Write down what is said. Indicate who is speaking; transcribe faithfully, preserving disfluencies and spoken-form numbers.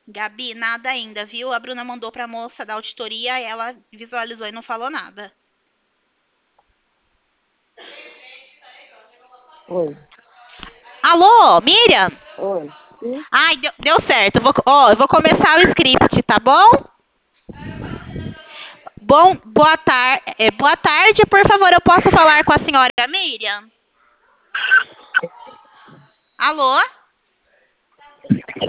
Speaker 1: Gabi, nada ainda, viu? A Bruna mandou pra moça da auditoria, ela visualizou e não falou nada.
Speaker 2: Oi,
Speaker 1: Alô, Miriam?
Speaker 2: oi. Sim?
Speaker 1: Ai, deu, deu certo. Eu vou, ó, eu vou começar o script, tá bom? Bom, boa, tar é, boa tarde, por favor, eu posso falar com a senhora Miriam? Alô?